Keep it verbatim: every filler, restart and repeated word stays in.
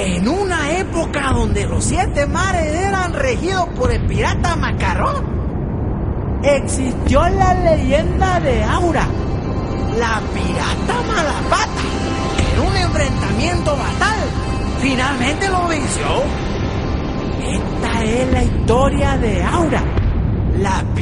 En una época donde los siete mares eran regidos por el pirata Macarrón, existió la leyenda de Aura, la pirata Malapata, que en un enfrentamiento fatal finalmente lo venció. Esta es la historia de Aura, la